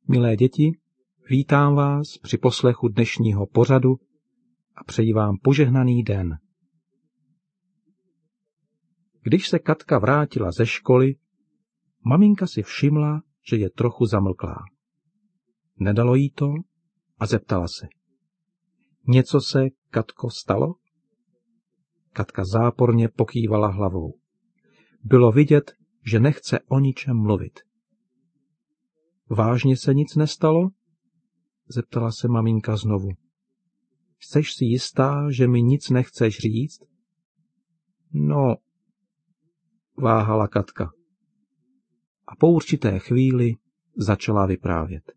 Milé děti, vítám vás při poslechu dnešního pořadu a přeji vám požehnaný den. Když se Katka vrátila ze školy, maminka si všimla, že je trochu zamlklá. Nedalo jí to a zeptala se. Něco se, Katko, stalo? Katka záporně pokývala hlavou. Bylo vidět, že nechce o ničem mluvit. Vážně se nic nestalo? Zeptala se maminka znovu. Jseš si jistá, že mi nic nechceš říct? No, váhala Katka. A po určité chvíli začala vyprávět.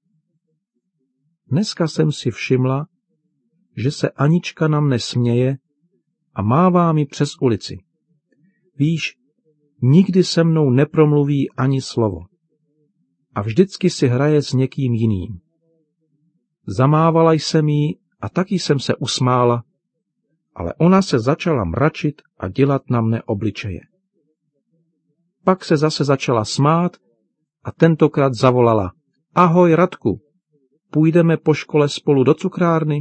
Dneska jsem si všimla, že se Anička na mne směje a mává mi přes ulici. Víš, nikdy se mnou nepromluví ani slovo. A vždycky si hraje s někým jiným. Zamávala jsem jí a taky jsem se usmála, ale ona se začala mračit a dělat na mne obličeje. Pak se zase začala smát a tentokrát zavolala. Ahoj, Radku, půjdeme po škole spolu do cukrárny?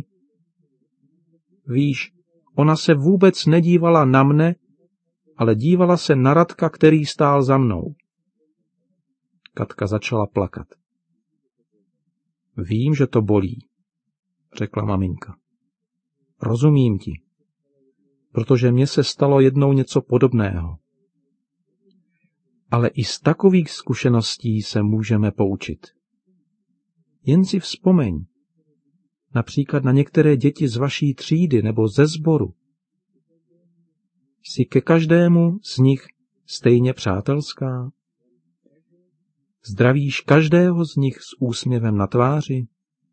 Víš, ona se vůbec nedívala na mne, ale dívala se na Radka, který stál za mnou. Katka začala plakat. Vím, že to bolí, řekla maminka. Rozumím ti, protože mně se stalo jednou něco podobného. Ale i z takových zkušeností se můžeme poučit. Jen si vzpomeň, například na některé děti z vaší třídy nebo ze sboru. Jsi ke každému z nich stejně přátelská? Zdravíš každého z nich s úsměvem na tváři?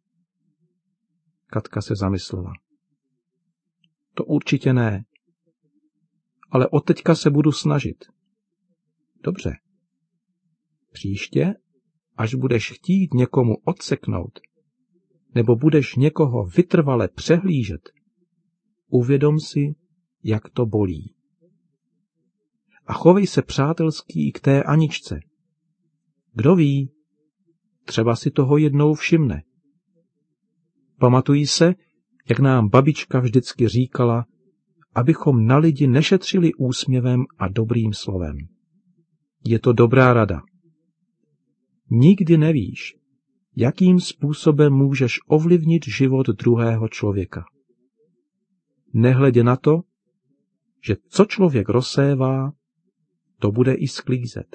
Katka se zamyslela. To určitě ne, ale odteďka se budu snažit. Dobře. Příště, až budeš chtít někomu odseknout, nebo budeš někoho vytrvale přehlížet, uvědom si, jak to bolí. A chovej se přátelský k té Aničce. Kdo ví, třeba si toho jednou všimne. Pamatuji se, jak nám babička vždycky říkala, abychom na lidi nešetřili úsměvem a dobrým slovem. Je to dobrá rada. Nikdy nevíš, jakým způsobem můžeš ovlivnit život druhého člověka. Nehledě na to, že co člověk rozsévá, to bude i sklízet.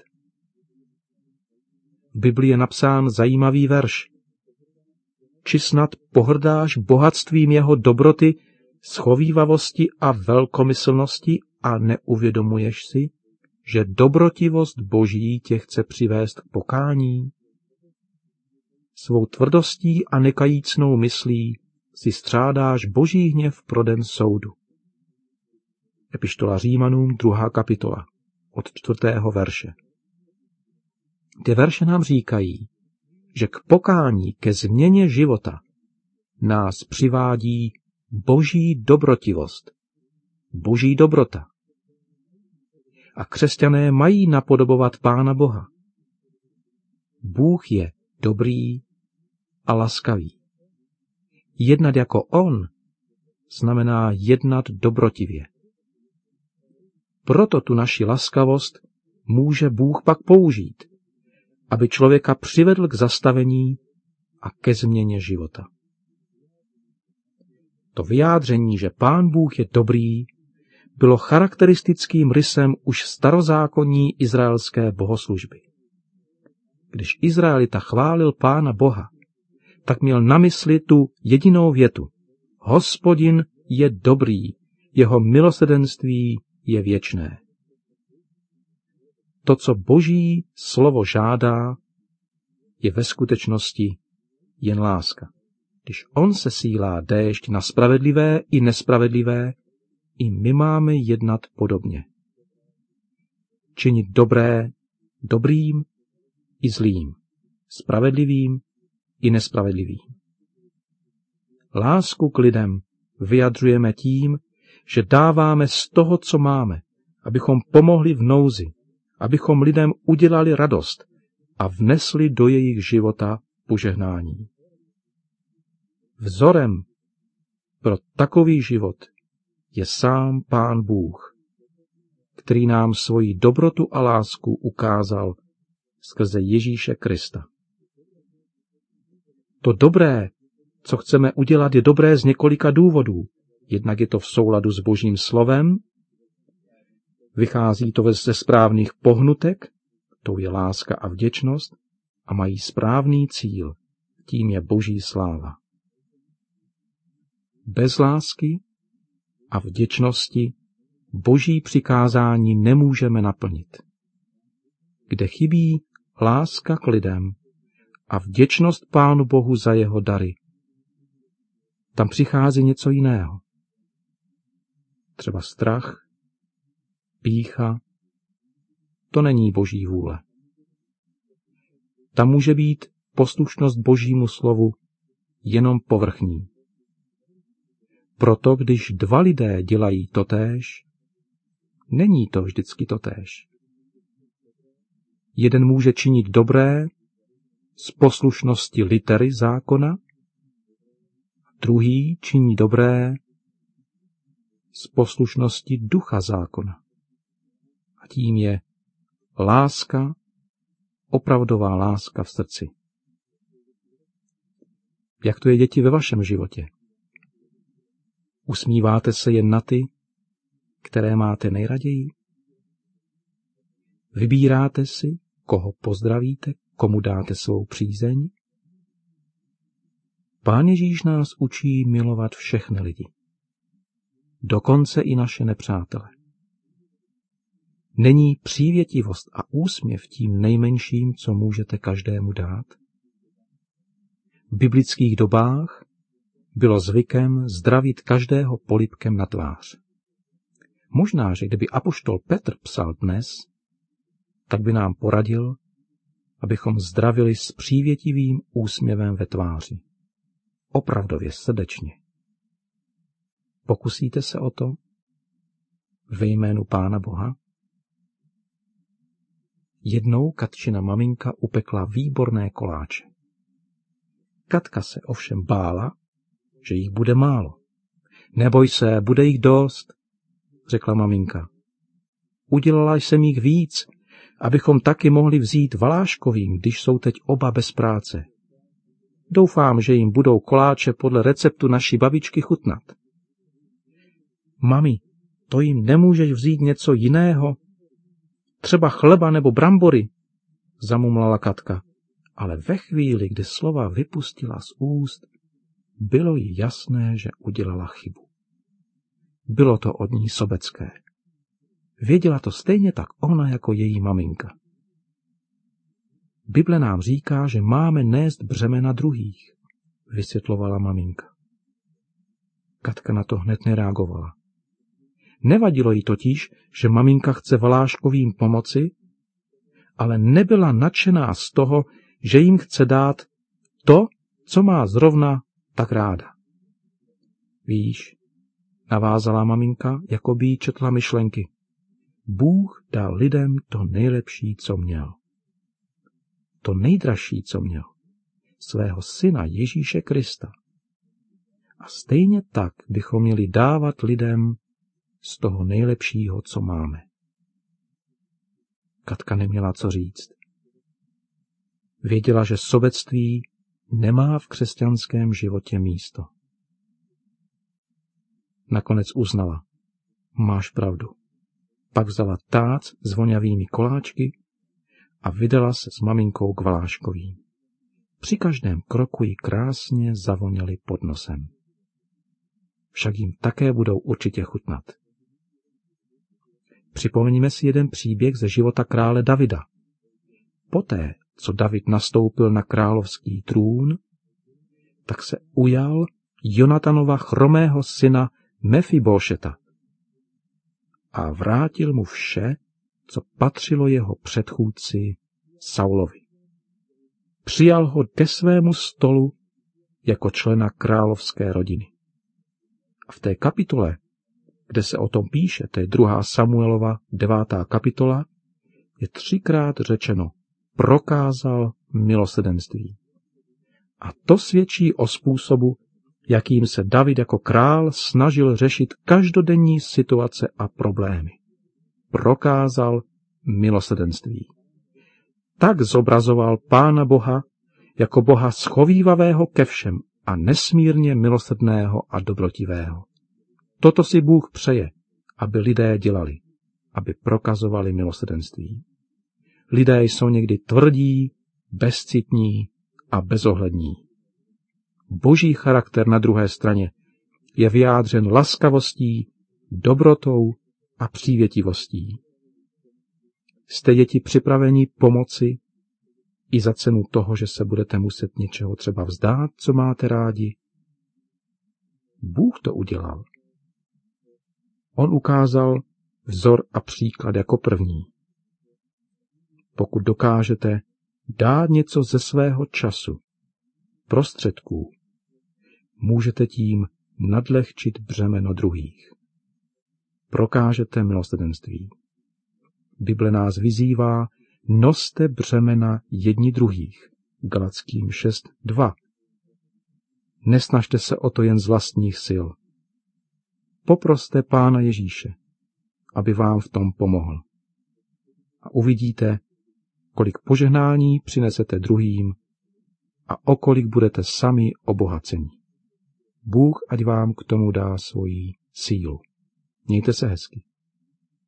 V Biblii je napsán zajímavý verš. Či snad pohrdáš bohatstvím jeho dobroty, schovívavosti a velkomyslnosti a neuvědomuješ si, že dobrotivost Boží tě chce přivést k pokání? Svou tvrdostí a nekajícnou myslí si střádáš Boží hněv pro den soudu. Epištola Římanům, 2. kapitola, od 4. verše. Ty verše nám říkají, že k pokání, ke změně života nás přivádí Boží dobrotivost, Boží dobrota. A křesťané mají napodobovat Pána Boha. Bůh je dobrý a laskavý. Jednat jako on znamená jednat dobrotivě. Proto tu naši laskavost může Bůh pak použít, aby člověka přivedl k zastavení a ke změně života. To vyjádření, že Pán Bůh je dobrý, bylo charakteristickým rysem už starozákonní izraelské bohoslužby. Když Izraelita chválil Pána Boha, tak měl na mysli tu jedinou větu. Hospodin je dobrý, jeho milosrdenství je věčné. To, co Boží slovo žádá, je ve skutečnosti jen láska. Když on sesílá déšť na spravedlivé i nespravedlivé, i my máme jednat podobně. Činit dobré dobrým i zlým, spravedlivým i nespravedlivým. Lásku k lidem vyjadřujeme tím, že dáváme z toho, co máme, abychom pomohli v nouzi, abychom lidem udělali radost a vnesli do jejich života požehnání. Vzorem pro takový život je sám Pán Bůh, který nám svoji dobrotu a lásku ukázal skrze Ježíše Krista. To dobré, co chceme udělat, je dobré z několika důvodů. Jednak je to v souladu s Božím slovem, vychází to ze správných pohnutek, to je láska a vděčnost, a mají správný cíl, tím je Boží sláva. Bez lásky a vděčnosti Boží přikázání nemůžeme naplnit. Kde chybí láska k lidem a vděčnost Pánu Bohu za jeho dary, tam přichází něco jiného. Třeba strach, pýcha, to není Boží vůle. Tam může být poslušnost Božímu slovu jenom povrchní. Proto, když dva lidé dělají totéž, není to vždycky totéž. Jeden může činit dobré z poslušnosti litery zákona, druhý činí dobré z poslušnosti ducha zákona. A tím je láska, opravdová láska v srdci. Jak to je, děti, ve vašem životě? Usmíváte se jen na ty, které máte nejraději? Vybíráte si, koho pozdravíte, komu dáte svou přízeň? Pán Ježíš nás učí milovat všechny lidi, dokonce i naše nepřátele. Není přívětivost a úsměv tím nejmenším, co můžete každému dát? V biblických dobách bylo zvykem zdravit každého polibkem na tvář. Možná, že kdyby apoštol Petr psal dnes, tak by nám poradil, abychom zdravili s přívětivým úsměvem ve tváři. Opravdově srdečně. Pokusíte se o to ve jménu Pána Boha? Jednou Katčina maminka upekla výborné koláče. Katka se ovšem bála, že jich bude málo. Neboj se, bude jich dost, řekla maminka. Udělala jsem jich víc, abychom taky mohli vzít Valáškovým, když jsou teď oba bez práce. Doufám, že jim budou koláče podle receptu naší babičky chutnat. Mami, to jim nemůžeš vzít něco jiného? Třeba chleba nebo brambory, zamumlala Katka, ale ve chvíli, kdy slova vypustila z úst, bylo jí jasné, že udělala chybu. Bylo to od ní sobecké. Věděla to stejně tak ona jako její maminka. Bible nám říká, že máme nést břemena druhých, vysvětlovala maminka. Katka na to hned nereagovala. Nevadilo jí totiž, že maminka chce Valáškovým pomoci, ale nebyla nadšená z toho, že jim chce dát to, co má zrovna tak ráda. Víš, navázala maminka, jako by jí četla myšlenky. Bůh dal lidem to nejlepší, co měl. To nejdražší, co měl. Svého syna Ježíše Krista. A stejně tak bychom měli dávat lidem z toho nejlepšího, co máme. Katka neměla co říct. Věděla, že sobectví nemá v křesťanském životě místo. Nakonec uznala. Máš pravdu. Pak vzala tác s voňavými koláčky a vydala se s maminkou k Valáškovým. Při každém kroku jí krásně zavoněli pod nosem. Však jim také budou určitě chutnat. Připomeňme si jeden příběh ze života krále Davida. Poté, co David nastoupil na královský trůn, tak se ujal Jonatanova chromého syna Mefibošeta a vrátil mu vše, co patřilo jeho předchůdci Saulovi. Přijal ho ke svému stolu jako člena královské rodiny. A v té kapitole, kde se o tom píše, to je 2. Samuelova 9. kapitola, je 3krát řečeno prokázal milosrdenství. A to svědčí o způsobu, jakým se David jako král snažil řešit každodenní situace a problémy. Prokázal milosrdenství. Tak zobrazoval Pána Boha jako Boha schovívavého ke všem a nesmírně milosrdného a dobrotivého. Toto si Bůh přeje, aby lidé dělali, aby prokazovali milosrdenství. Lidé jsou někdy tvrdí, bezcitní a bezohlední. Boží charakter na druhé straně je vyjádřen laskavostí, dobrotou a přívětivostí. Jste děti připraveni pomoci i za cenu toho, že se budete muset něčeho třeba vzdát, co máte rádi? Bůh to udělal. On ukázal vzor a příklad jako první. Pokud dokážete dát něco ze svého času, prostředků, můžete tím nadlehčit břemeno druhých. Prokážete milosrdenství. Bible nás vyzývá, noste břemena jedni druhých. Galatským 6:2. Nesnažte se o to jen z vlastních sil. Poproste Pána Ježíše, aby vám v tom pomohl. A uvidíte, kolik požehnání přinesete druhým a o kolik budete sami obohaceni. Bůh ať vám k tomu dá svoji sílu. Mějte se hezky.